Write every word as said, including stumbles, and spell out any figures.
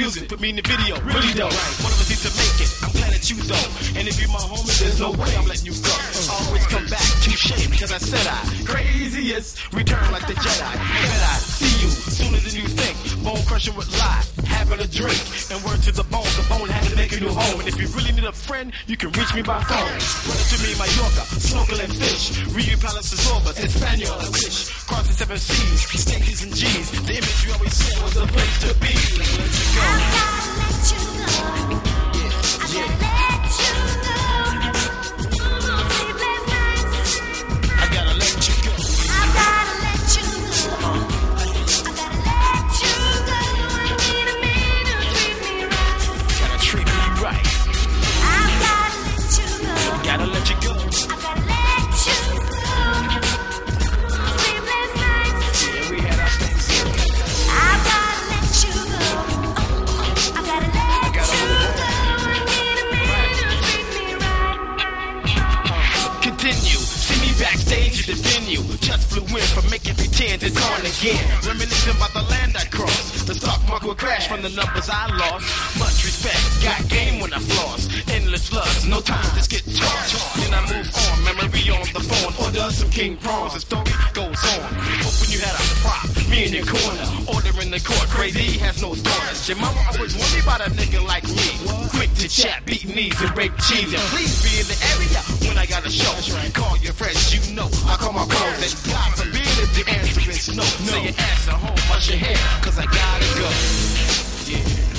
music, put me in the video. Really though, one of us needs to make it. I'm glad that you though. And if you're my homie, there's no way I'm letting you go. Always come back to shame, because I said I craziest return like the Jedi. Bet I see you sooner than you think. Bone crushing with lie, having a drink, and word to the bone. The bone had to make a new home. And if you really need a friend, you can reach me by phone. Run it to me, Mallorca, snorkel and fish. Rio Palaces, Orbas, Espanol, I wish. Crossing seven seas, Stankies and G's. The image you always said was the place to be. Let me let you go. I gotta let you go. I gotta let you go. Sleepless nights. I gotta let you go. I gotta let you go. I gotta let you go. I need a man to treat me right. Gotta treat me right. I gotta let you go. Gotta let you go. I gotta let you go. Sleepless nights. Yeah, we had our things. I gotta let you go. I gotta let gotta you move go. I need a man to treat me right. Continue. See me backstage at the venue. Just flew in from making pretend it's on again. Reminiscing about the land I crossed. The stock market would crash from the numbers I lost. Much respect, got game when I floss. Endless slugs, no time, just get charged. Then I move on, memory on the phone. Order some king prawns, the story goes on. Hoping you had a prop, me in your corner. Order in the court, crazy, he has no daughters. Your mama always worried about a nigga like me. Quick to chat, beat knees and rape cheese. And please be in the area when I got a show. Call your friends, you know, I call my pros. And God forbid if the answer is no. Say your ass at home, wash your hair, cause I gotta go. Yeah.